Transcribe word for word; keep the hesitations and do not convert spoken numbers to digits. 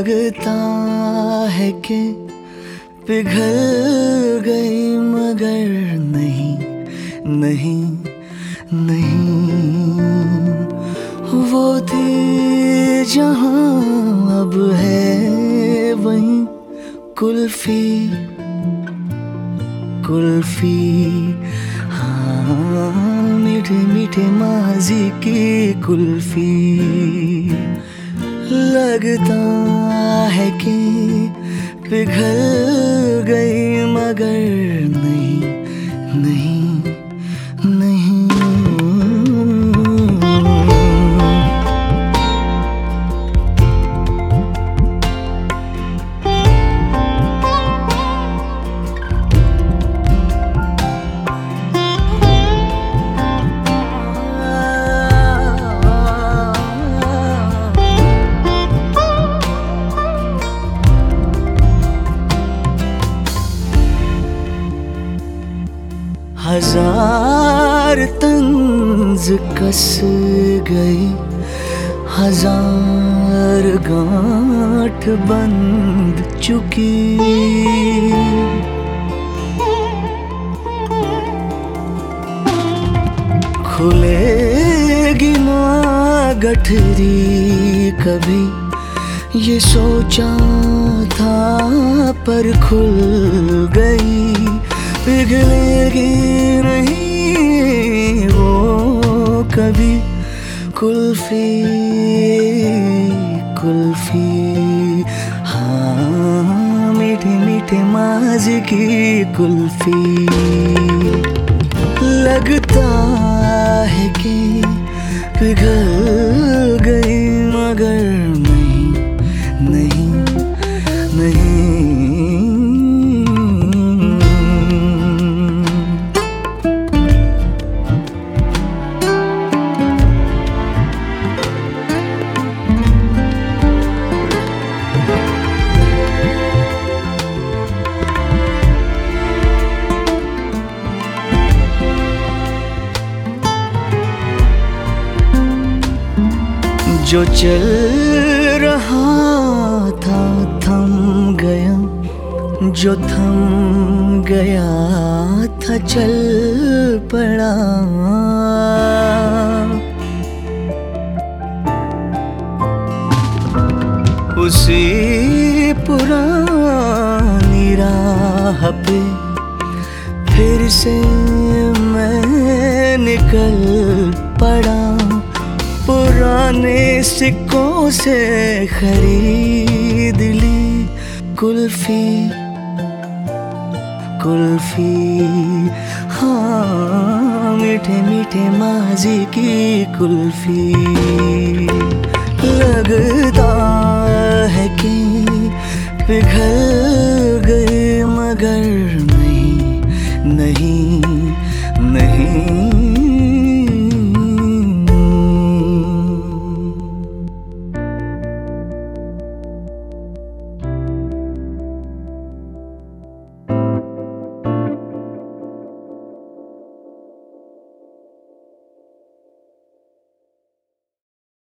लगता है कि पिघल गई मगर नहीं नहीं नहीं, वो थी जहां अब है वहीं कुल्फी कुल्फी। हाँ, मीठे मीठे माजी की कुल्फी। लगता है कि पिघल गई मगर नहीं नहीं नहीं। हजार तंज कस गई, हजार गांठ बंध चुकी। खुलेगी ना गठरी कभी, ये सोचा था पर खुल गई। पिघलेगी नहीं वो कभी कुल्फी कुल्फी। हाँ, मीठे मीठे माजी की कुल्फी। लगता है कि पिघल गई मगर नहीं नहीं नहीं। जो चल रहा था थम गया, जो थम गया था चल पड़ा। उसी पुरानी राह पे फिर से मैं निकल पड़ा। पुराने सिक्कों से खरीद ली कुल्फी कुल्फी। हाँ, मीठे मीठे माजी की कुल्फी। लगता है कि पिघल गई मगर